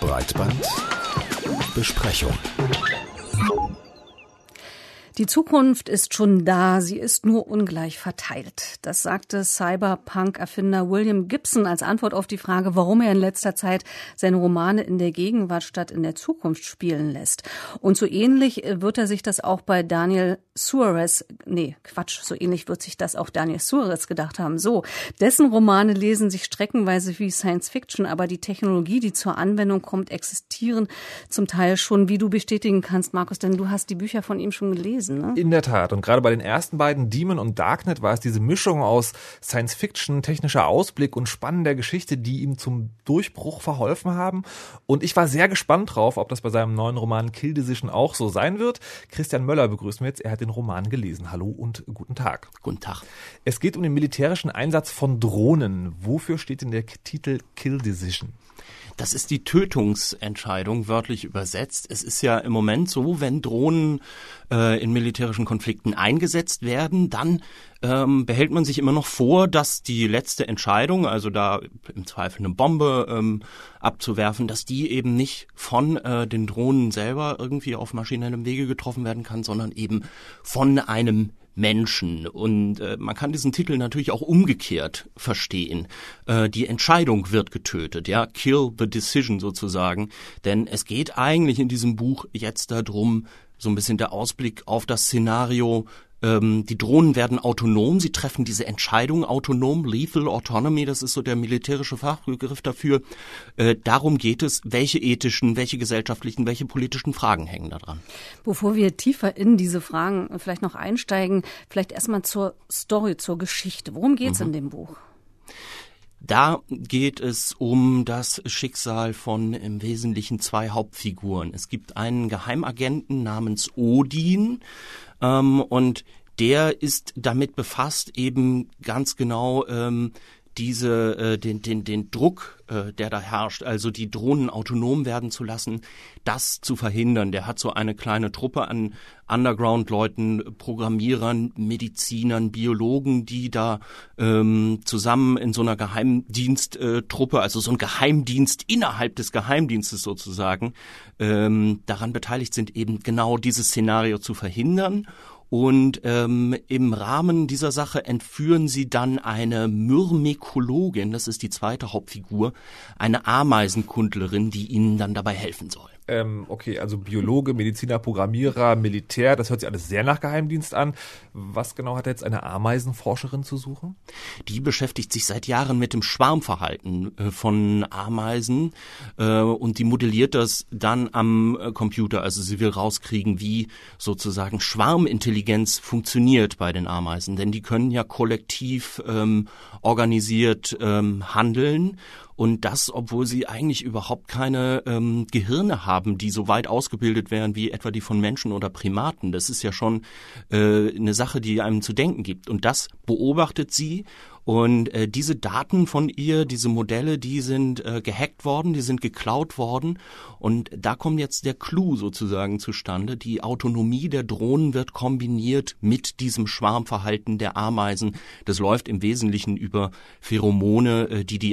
Breitband Besprechung. Die Zukunft ist schon da, sie ist nur ungleich verteilt. Das sagte Cyberpunk-Erfinder William Gibson als Antwort auf die Frage, warum er in letzter Zeit seine Romane in der Gegenwart statt in der Zukunft spielen lässt. Und so ähnlich wird er sich das auch bei Daniel Suarez, so ähnlich wird sich das auch Daniel Suarez gedacht haben. So, dessen Romane lesen sich streckenweise wie Science Fiction, aber die Technologie, die zur Anwendung kommt, existieren zum Teil schon, wie du bestätigen kannst, Markus, denn du hast die Bücher von ihm schon gelesen. Ne? In der Tat. Und gerade bei den ersten beiden, Demon und Darknet, war es diese Mischung aus Science-Fiction, technischer Ausblick und spannender Geschichte, die ihm zum Durchbruch verholfen haben. Und ich war sehr gespannt drauf, ob das bei seinem neuen Roman Kill Decision auch so sein wird. Christian Möller begrüßen wir jetzt. Er hat den Roman gelesen. Hallo und guten Tag. Guten Tag. Es geht um den militärischen Einsatz von Drohnen. Wofür steht denn der Titel Kill Decision? Das ist die Tötungsentscheidung, wörtlich übersetzt. Es ist ja im Moment so, wenn Drohnen in militärischen Konflikten eingesetzt werden, dann behält man sich immer noch vor, dass die letzte Entscheidung, also da im Zweifel eine Bombe abzuwerfen, dass die eben nicht von den Drohnen selber irgendwie auf maschinellem Wege getroffen werden kann, sondern eben von einem Menschen. Und man kann diesen Titel natürlich auch umgekehrt verstehen. Die Entscheidung wird getötet, ja, kill the decision sozusagen. Denn es geht eigentlich in diesem Buch jetzt darum, so ein bisschen der Ausblick auf das Szenario, die Drohnen werden autonom, sie treffen diese Entscheidung autonom, Lethal Autonomy, das ist so der militärische Fachbegriff dafür. Darum geht es, welche ethischen, welche gesellschaftlichen, welche politischen Fragen hängen da dran. Bevor wir tiefer in diese Fragen vielleicht noch einsteigen, vielleicht erstmal zur Story, zur Geschichte. Worum geht's in dem Buch? Da geht es um das Schicksal von im Wesentlichen zwei Hauptfiguren. Es gibt einen Geheimagenten namens Odin, und der ist damit befasst, eben ganz genau den Druck, der da herrscht, also die Drohnen autonom werden zu lassen, das zu verhindern. Der hat so eine kleine Truppe an Underground-Leuten, Programmierern, Medizinern, Biologen, die da zusammen in so einer Geheimdiensttruppe, also so ein Geheimdienst innerhalb des Geheimdienstes sozusagen, daran beteiligt sind, eben genau dieses Szenario zu verhindern. Und im Rahmen dieser Sache entführen sie dann eine Myrmekologin, das ist die zweite Hauptfigur, eine Ameisenkundlerin, die ihnen dann dabei helfen soll. Okay, also Biologe, Mediziner, Programmierer, Militär, das hört sich alles sehr nach Geheimdienst an. Was genau hat jetzt eine Ameisenforscherin zu suchen? Die beschäftigt sich seit Jahren mit dem Schwarmverhalten von Ameisen und die modelliert das dann am Computer. Also sie will rauskriegen, wie sozusagen Schwarmintelligenz funktioniert bei den Ameisen. Denn die können ja kollektiv organisiert handeln. Und das, obwohl sie eigentlich überhaupt keine Gehirne haben, die so weit ausgebildet wären wie etwa die von Menschen oder Primaten. Das ist ja schon eine Sache, die einem zu denken gibt. Und das beobachtet sie. Und diese Daten von ihr, diese Modelle, die sind gehackt worden, die sind geklaut worden. Und da kommt jetzt der Clou sozusagen zustande. Die Autonomie der Drohnen wird kombiniert mit diesem Schwarmverhalten der Ameisen. Das läuft im Wesentlichen über Pheromone, die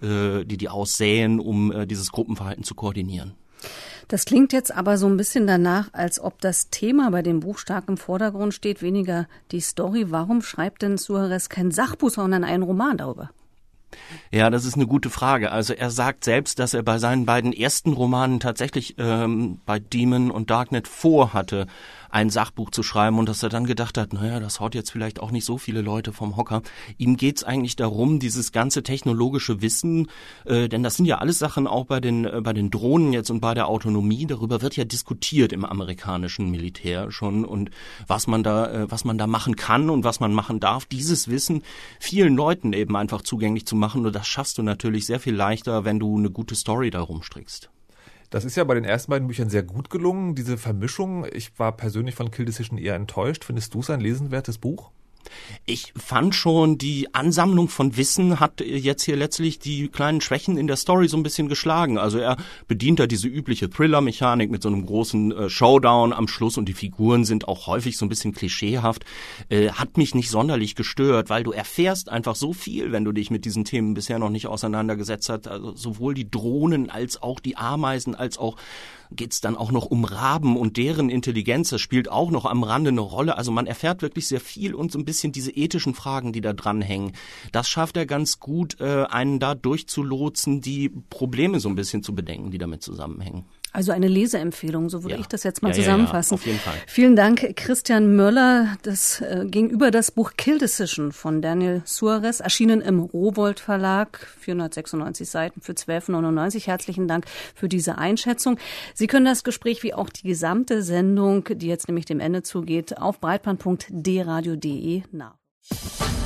aussäen, um dieses Gruppenverhalten zu koordinieren. Das klingt jetzt aber so ein bisschen danach, als ob das Thema bei dem Buch stark im Vordergrund steht, weniger die Story. Warum schreibt denn Suarez kein Sachbuch, sondern einen Roman darüber? Ja, das ist eine gute Frage. Also er sagt selbst, dass er bei seinen beiden ersten Romanen tatsächlich bei Demon und Darknet vorhatte, ein Sachbuch zu schreiben und dass er dann gedacht hat, naja, das haut jetzt vielleicht auch nicht so viele Leute vom Hocker. Ihm geht's eigentlich darum, dieses ganze technologische Wissen, denn das sind ja alles Sachen auch bei den Drohnen jetzt und bei der Autonomie, darüber wird ja diskutiert im amerikanischen Militär schon und was man da machen kann und was man machen darf, dieses Wissen vielen Leuten eben einfach zugänglich zu machen und das schaffst du natürlich sehr viel leichter, wenn du eine gute Story darum strickst. Das ist ja bei den ersten beiden Büchern sehr gut gelungen, diese Vermischung. Ich war persönlich von Kill Decision eher enttäuscht. Findest du es ein lesenswertes Buch? Ich fand schon, die Ansammlung von Wissen hat jetzt hier letztlich die kleinen Schwächen in der Story so ein bisschen geschlagen. Also er bedient da diese übliche Thriller-Mechanik mit so einem großen Showdown am Schluss und die Figuren sind auch häufig so ein bisschen klischeehaft. Hat mich nicht sonderlich gestört, weil du erfährst einfach so viel, wenn du dich mit diesen Themen bisher noch nicht auseinandergesetzt hast. Also sowohl die Drohnen als auch die Ameisen, als auch geht's dann auch noch um Raben und deren Intelligenz. Das spielt auch noch am Rande eine Rolle. Also man erfährt wirklich sehr viel und so ein bisschen diese ethischen Fragen, die da dranhängen. Das schafft er ganz gut, einen da durchzulotsen, die Probleme so ein bisschen zu bedenken, die damit zusammenhängen. Also eine Leseempfehlung, so würde ich das jetzt mal Ja, zusammenfassen. auf jeden Fall. Vielen Dank, Christian Möller. Das ging über das Buch Kill Decision von Daniel Suarez, erschienen im Rowohlt Verlag, 496 Seiten für 12,99. Herzlichen Dank für diese Einschätzung. Sie können das Gespräch wie auch die gesamte Sendung, die jetzt nämlich dem Ende zugeht, auf breitband.dradio.de nachhören.